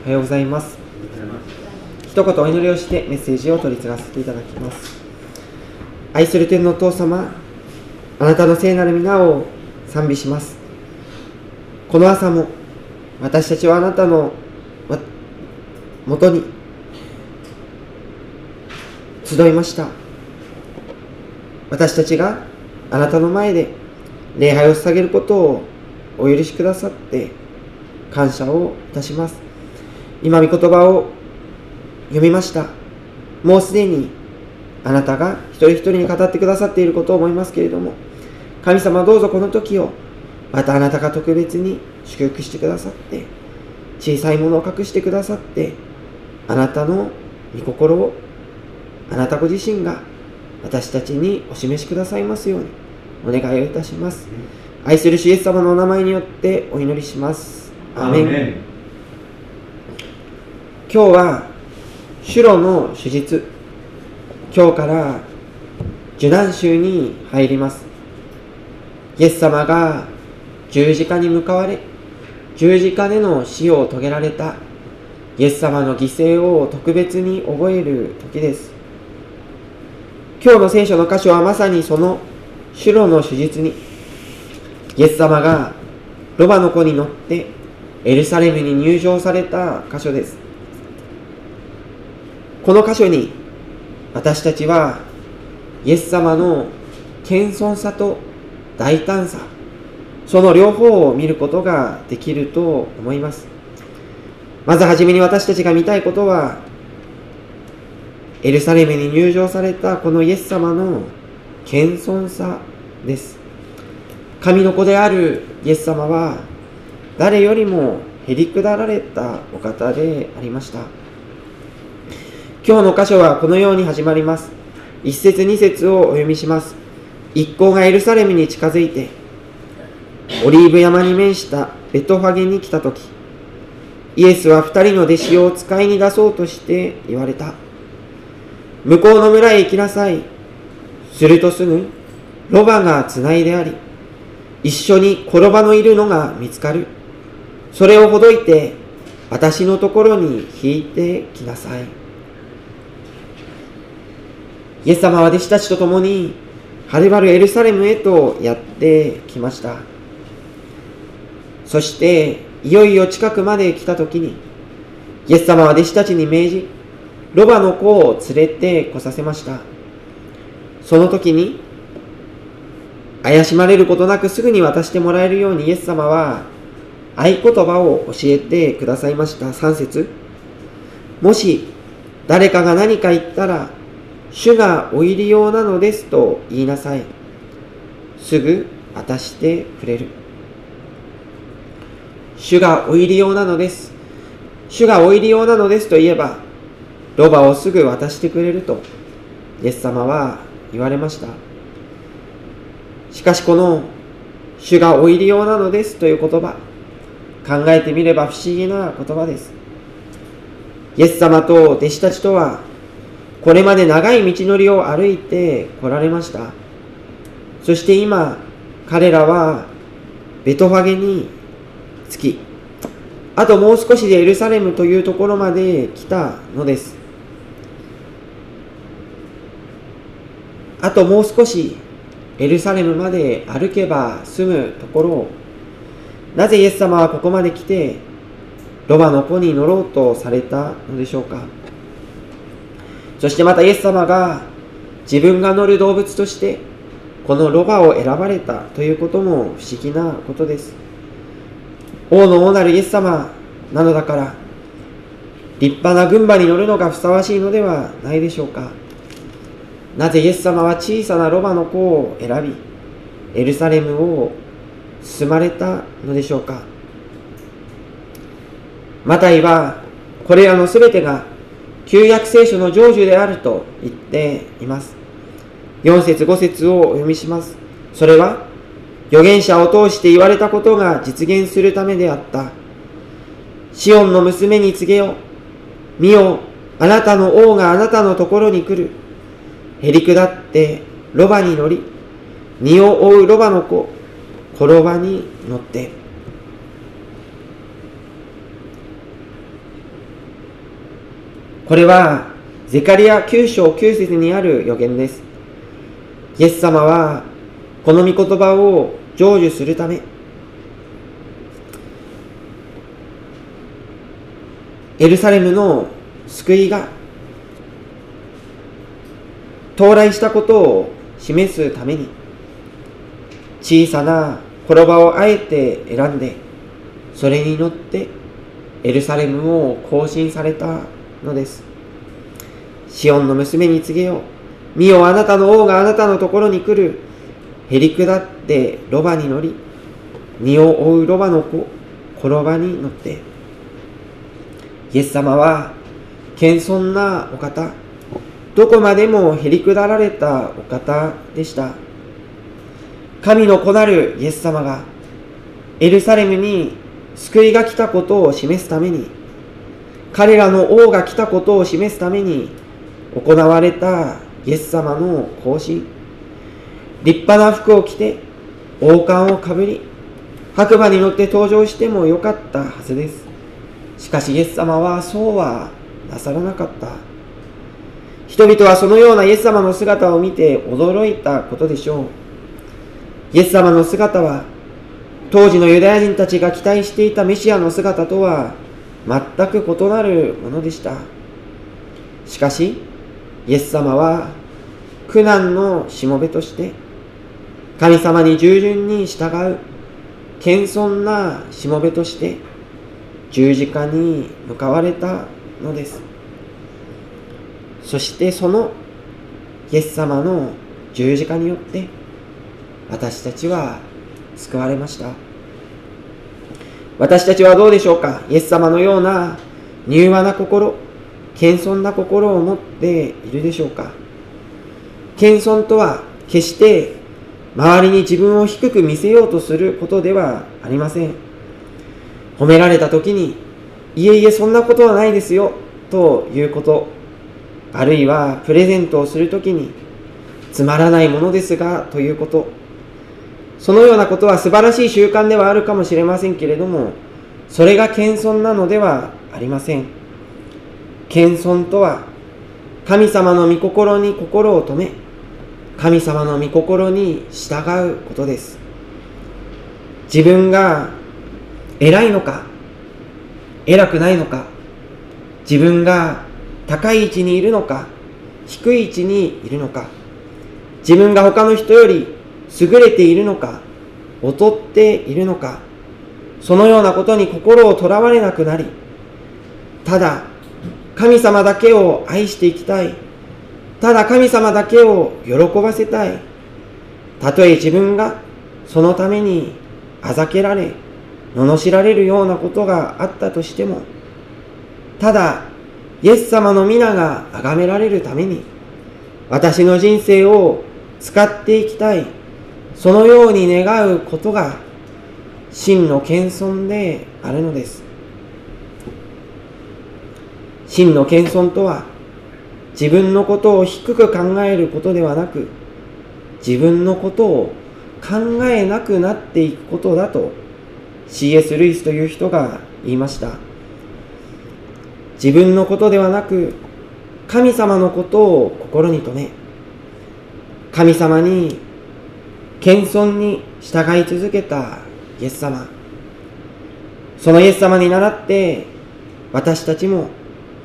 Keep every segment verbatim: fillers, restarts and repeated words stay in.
おはようございます。一言お祈りをしてメッセージを取り継がせていただきます。愛する天のお父様、あなたの聖なる皆を賛美します。この朝も私たちはあなたのもとに集いました。私たちがあなたの前で礼拝を捧げることをお許しくださって感謝をいたします。今御言葉を読みました。もうすでにあなたが一人一人に語ってくださっていることを思いますけれども、神様どうぞこの時をまたあなたが特別に祝福してくださって、小さいものを隠してくださって、あなたの御心をあなたご自身が私たちにお示しくださいますようにお願いをいたします。愛する主イエス様のお名前によってお祈りします。アーメン。アーメン。今日は主路の主実、今日から受難週に入ります。イエス様が十字架に向かわれ、十字架での死を遂げられたイエス様の犠牲を特別に覚える時です。今日の聖書の箇所はまさにその主路の主実に、イエス様がロバの子に乗ってエルサレムに入場された箇所です。この箇所に私たちはイエス様の謙遜さと大胆さ、その両方を見ることができると思います。まずはじめに私たちが見たいことは、エルサレムに入場されたこのイエス様の謙遜さです。神の子であるイエス様は誰よりもへりくだられたお方でありました。今日の箇所はこのように始まります。一節二節をお読みします。一行がエルサレムに近づいてオリーブ山に面したベトファゲに来たとき、イエスは二人の弟子を使いに出そうとして言われた。向こうの村へ行きなさい。するとすぐロバがつないであり、一緒に転ばのいるのが見つかる。それをほどいて私のところに引いてきなさい。イエス様は弟子たちと共にはるばるエルサレムへとやってきました。そしていよいよ近くまで来たときに、イエス様は弟子たちに命じ、ロバの子を連れて来させました。その時に怪しまれることなくすぐに渡してもらえるようにイエス様は合言葉を教えてくださいました。さん節、もし誰かが何か言ったら、主がお入り用なのですと言いなさい。すぐ渡してくれる。主がお入り用なのです。主がお入り用なのですと言えば、ロバをすぐ渡してくれるとイエス様は言われました。しかしこの主がお入り用なのですという言葉、考えてみれば不思議な言葉です。イエス様と弟子たちとはこれまで長い道のりを歩いて来られました。そして今彼らはベトファゲに着き、あともう少しでエルサレムというところまで来たのです。あともう少しエルサレムまで歩けば済むところを、なぜイエス様はここまで来てロバの子に乗ろうとされたのでしょうか。そしてまたイエス様が自分が乗る動物としてこのロバを選ばれたということも不思議なことです。王の王なるイエス様なのだから、立派な軍馬に乗るのがふさわしいのではないでしょうか。なぜイエス様は小さなロバの子を選び、エルサレムを進まれたのでしょうか。マタイはこれらのすべてが旧約聖書の成就であると言っています。よん節ご節をお読みします。それは預言者を通して言われたことが実現するためであった。シオンの娘に告げよ。見よ、あなたの王があなたのところに来る。へりくだってロバに乗り、荷を追うロバの子、転ばに乗って。 これはゼカリアきゅう章きゅう節にある預言です。イエス様はこの御言葉を成就するため、エルサレムの救いが到来したことを示すために、小さな転ばをあえて選んで、それに乗ってエルサレムを行進されたのです。シオンの娘に告げよう。見よ、あなたの王があなたのところに来る。へり下ってロバに乗り、荷を追うロバの子、転ばに乗って。イエス様は謙遜なお方、どこまでもへり下られたお方でした。神の子なるイエス様がエルサレムに救いが来たことを示すために、彼らの王が来たことを示すために行われたイエス様の行進。立派な服を着て王冠をかぶり、白馬に乗って登場してもよかったはずです。しかしイエス様はそうはなさらなかった。人々はそのようなイエス様の姿を見て驚いたことでしょう。イエス様の姿は当時のユダヤ人たちが期待していたメシアの姿とは全く異なるものでした。しかしイエス様は苦難のしもべとして神様に従順に従う謙遜なしもべとして十字架に向かわれたのです。そしてそのイエス様の十字架によって私たちは救われました。私たちはどうでしょうか。イエス様のような柔和な心、謙遜な心を持っているでしょうか。謙遜とは決して周りに自分を低く見せようとすることではありません。褒められた時に、いえいえそんなことはないですよということ、あるいはプレゼントをする時に、つまらないものですがということ、そのようなことは素晴らしい習慣ではあるかもしれませんけれども、それが謙遜なのではありません。謙遜とは神様の御心に心を止め、神様の御心に従うことです。自分が偉いのか偉くないのか、自分が高い位置にいるのか低い位置にいるのか、自分が他の人より優れているのか劣っているのか、そのようなことに心をとらわれなくなり、ただ神様だけを愛していきたい、ただ神様だけを喜ばせたい、たとえ自分がそのためにあざけられ罵られるようなことがあったとしても、ただイエス様の皆が崇められるために私の人生を使っていきたい、そのように願うことが真の謙遜であるのです。真の謙遜とは、自分のことを低く考えることではなく、自分のことを考えなくなっていくことだと シーエス ルイスという人が言いました。自分のことではなく神様のことを心に留め、神様に謙遜に従い続けたイエス様、そのイエス様に倣って私たちも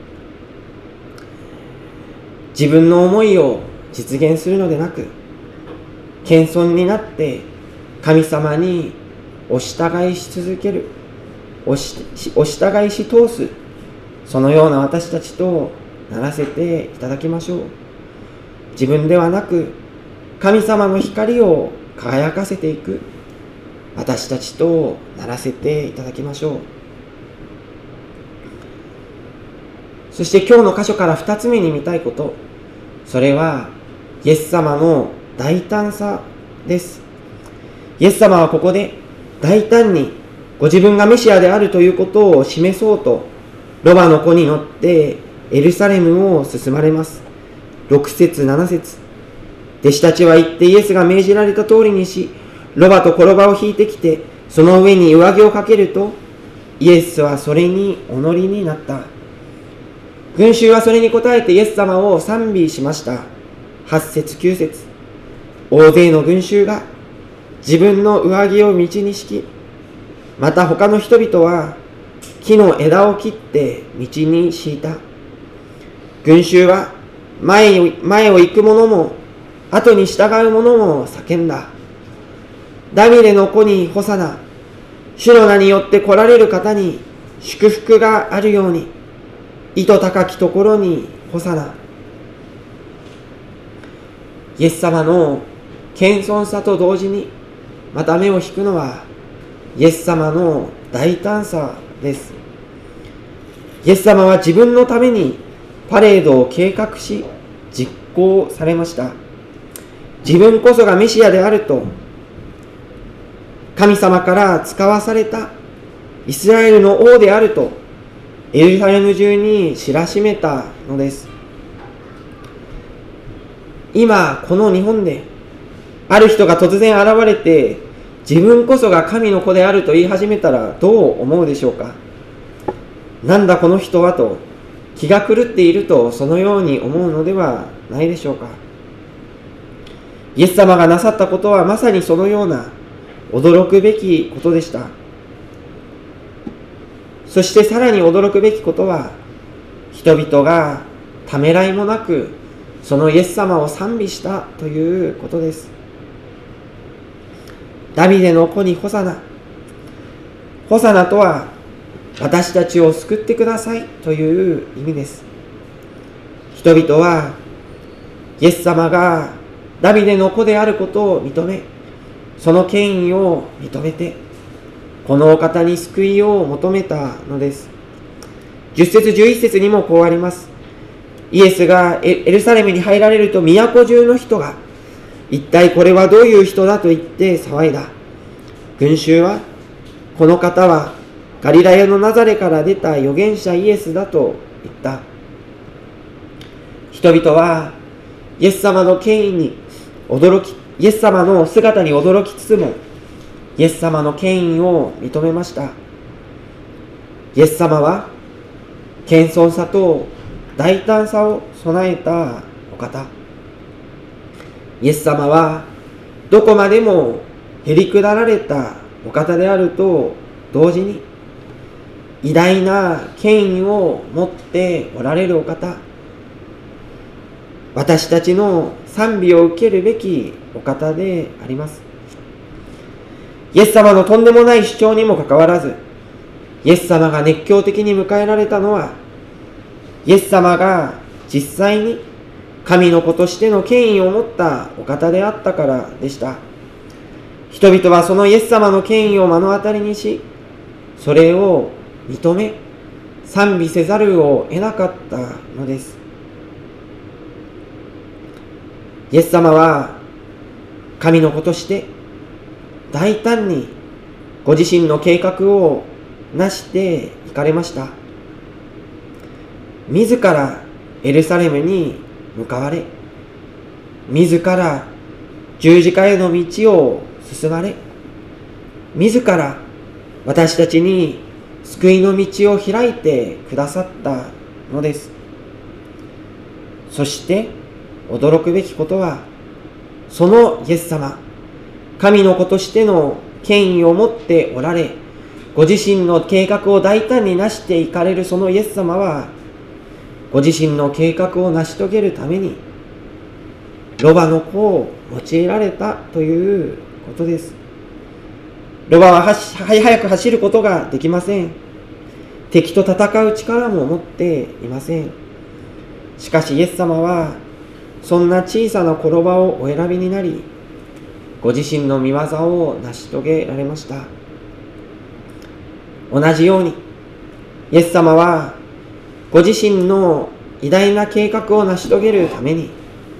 自分の思いを実現するのでなく、謙遜になって神様にお従いし続ける、おし、お従いし通す、そのような私たちとならせていただきましょう。自分ではなく神様の光を輝かせていく私たちとならせていただきましょう。そして今日の箇所から二つ目に見たいこと、それはイエス様の大胆さです。イエス様はここで大胆にご自分がメシアであるということを示そうと、ロバの子に乗ってエルサレムを進まれます。ろく節なな節、弟子たちは行ってイエスが命じられた通りにし、ロバと転ばを引いてきて、その上に上着をかけると、イエスはそれにお乗りになった。 群衆はそれに応えてイエス様を賛美しました。はち節きゅう節。大勢の群衆が自分の上着を道に敷き、また他の人々は木の枝を切って道に敷いた。群衆は前を前を行く者も後に従う者も叫んだ。ダビデの子にホサナ、主の名によって来られる方に祝福があるように、糸高きところにホサナ。イエス様の謙遜さと同時にまた目を引くのはイエス様の大胆さです。イエス様は自分のためにパレードを計画し実行されました。自分こそがメシアであると神様から使わされたイスラエルの王であるとエルサレム中に知らしめたのです。今この日本である人が突然現れて自分こそが神の子であると言い始めたらどう思うでしょうか。なんだこの人はと気が狂っているとそのように思うのではないでしょうか。イエス様がなさったことはまさにそのような驚くべきことでした。そしてさらに驚くべきことは、人々がためらいもなくそのイエス様を賛美したということです。ダビデの子にホサナ。ホサナとは私たちを救ってくださいという意味です。人々はイエス様がダビデの子であることを認め、その権威を認めて、このお方に救いを求めたのです。じゅっ節じゅういち節にもこうあります。イエスがエルサレムに入られると都中の人が、一体これはどういう人だと言って騒いだ。群衆は、この方はガリラヤのナザレから出た預言者イエスだと言った。人々はイエス様の権威に驚き、イエス様の姿に驚きつつも、イエス様の権威を認めました。イエス様は、謙遜さと大胆さを備えたお方。イエス様は、どこまでもへりくだられたお方であると同時に、偉大な権威を持っておられるお方。私たちの賛美を受けるべきお方であります。イエス様のとんでもない主張にもかかわらず、イエス様が熱狂的に迎えられたのは、イエス様が実際に神の子としての権威を持ったお方であったからでした。人々はそのイエス様の権威を目の当たりにし、それを認め、賛美せざるを得なかったのです。イエス様は神の子として大胆にご自身の計画をなしていかれました。自らエルサレムに向かわれ、自ら十字架への道を進まれ、自ら私たちに救いの道を開いてくださったのです。そして驚くべきことは、そのイエス様、神の子としての権威を持っておられ、ご自身の計画を大胆に成していかれるそのイエス様は、ご自身の計画を成し遂げるために、ロバの子を用いられたということです。ロバははし早く走ることができません。敵と戦う力も持っていません。しかしイエス様は、そんな小さな子ロバをお選びになり、ご自身の御業を成し遂げられました。同じように、イエス様は、ご自身の偉大な計画を成し遂げるために、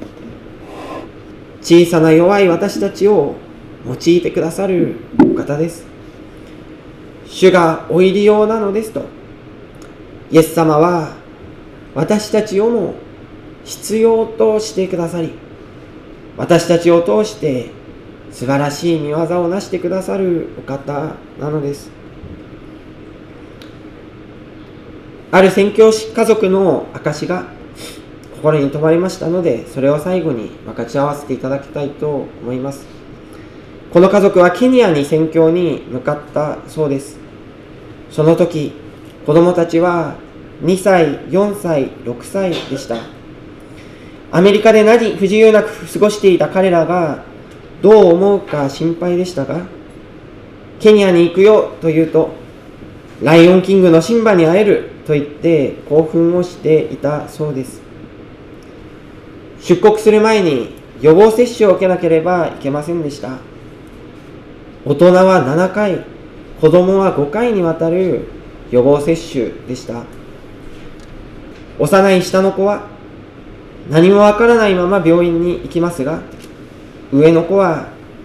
小さな弱い私たちを用いてくださるお方です。主がお入り用なのですと、イエス様は私たちをも必要としてくださり、私たちを通して素晴らしい御業をなしてくださるお方なのです。 ある宣教師家族の証が心に留まりましたので、それを最後に分かち合わせていただきたいと思います。この家族はケニアに宣教に向かったそうです。その時、子供たちはにさい、よんさい、ろくさいでした。アメリカで何不自由なく過ごしていた彼らがどう思うか心配でしたが、ケニアに行くよと言うと、ライオンキングのシンバに会えると言って興奮をしていたそうです。出国する前に予防接種を受けなければいけませんでした。大人はななかい、子供はごかいにわたる予防接種でした。幼い下の子は何もわからないまま病院に行きますが、上の子は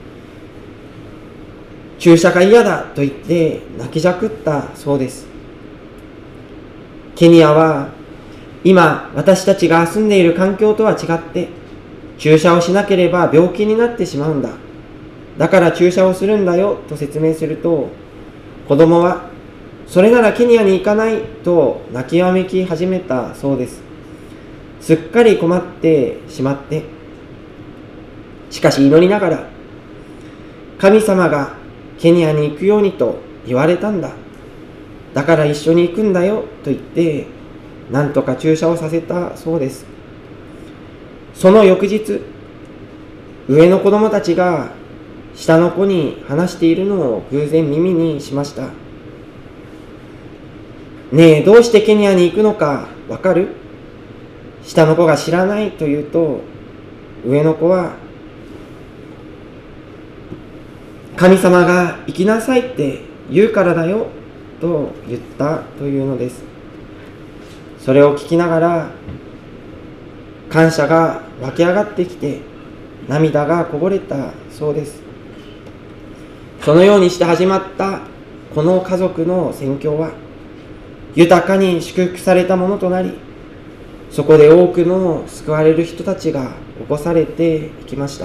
注射が嫌だと言って泣きじゃくったそうです。ケニアは今私たちが住んでいる環境とは違って注射をしなければ病気になってしまうんだ。だから注射をするんだよと説明すると、子供はそれならケニアに行かないと泣きわめき始めたそうです。すっかり困ってしまって、しかし祈りながら、神様がケニアに行くようにと言われたんだ。だから一緒に行くんだよと言って、なんとか注射をさせたそうです。その翌日、上の子供たちが下の子に話しているのを偶然耳にしました。ねえ、どうしてケニアに行くのかわかる？下の子が知らないと言うと、上の子は、神様が行きなさいって言うからだよと言ったというのです。それを聞きながら、感謝が湧き上がってきて、涙がこぼれたそうです。そのようにして始まったこの家族の宣教は、豊かに祝福されたものとなり、そこで多くの救われる人たちが起こされていきました。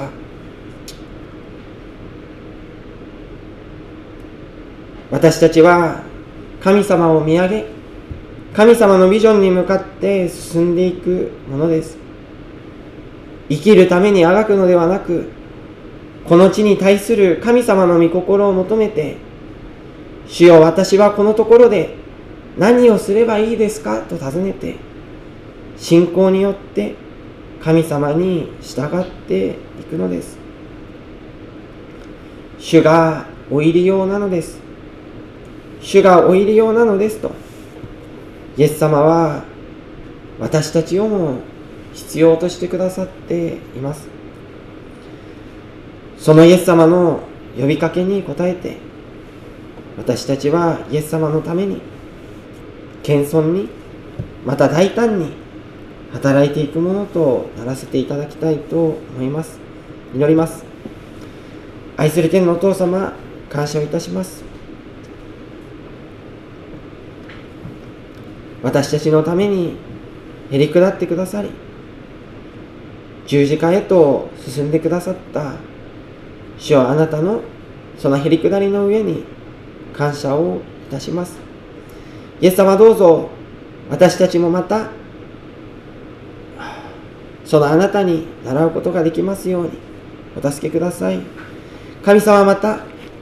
私たちは神様を見上げ、神様のビジョンに向かって進んでいくものです。生きるためにあがくのではなく、この地に対する神様の御心を求めて、主よ、私はこのところで何をすればいいですかと尋ねて、信仰によって神様に従っていくのです。主がお入り用なのです。主がお入り用なのですと、イエス様は私たちをも必要としてくださっています。そのイエス様の呼びかけに応えて、私たちはイエス様のために、謙遜に、また大胆に働いていくものとならせていただきたいと思います。祈ります。愛する天のお父様、感謝をいたします。私たちのためにへり下ってくださり、十字架へと進んでくださった主はあなたのそのへり下りの上に感謝をいたします。イエス様、どうぞ私たちもまたそのあなたに習うことができますようにお助けください。神様、また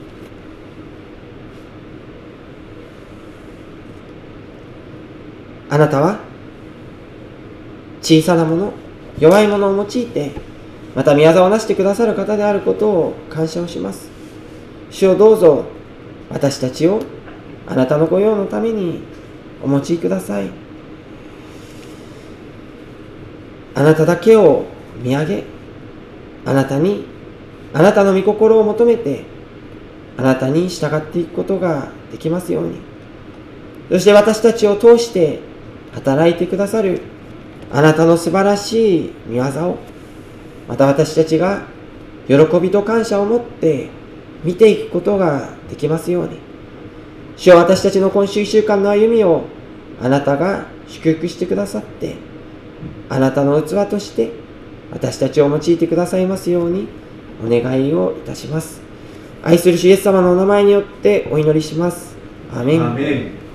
あなたは小さなもの、弱いものを用いてまた御業をなしてくださる方であることを感謝をします。主をどうぞ私たちをあなたの御用のためにお用いください。あなただけを見上げ、あなたにあなたの御心を求めてあなたに従っていくことができますように。そして私たちを通して働いてくださるあなたの素晴らしい御業を、また私たちが喜びと感謝を持って見ていくことができますように。主は私たちの今週いっしゅうかんの歩みをあなたが祝福してくださって、あなたの器として私たちを用いてくださいますようにお願いをいたします。愛する主イエス様のお名前によってお祈りします。アーメン。アーメン。